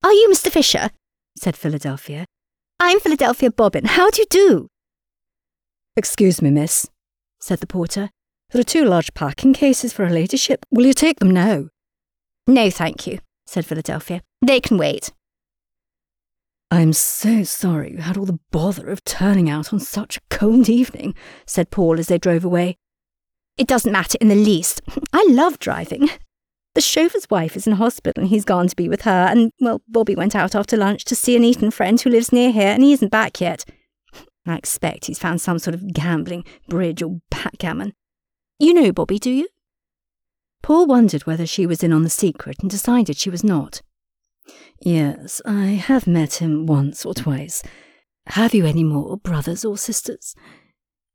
"Are you Mr. Fisher?" said Philadelphia. "I'm Philadelphia Bobbin. How do you do?" "Excuse me, miss," said the porter. "There are 2 large packing cases for her ladyship. Will you take them now?" "No, thank you," said Philadelphia. "They can wait." "I'm so sorry you had all the bother of turning out on such a cold evening," said Paul as they drove away. "It doesn't matter in the least. I love driving. The chauffeur's wife is in hospital and he's gone to be with her, and, well, Bobby went out after lunch to see an Eton friend who lives near here, and he isn't back yet. I expect he's found some sort of gambling, bridge or backgammon. You know Bobby, do you?" Paul wondered whether she was in on the secret and decided she was not. "Yes, I have met him once or twice. Have you any more brothers or sisters?"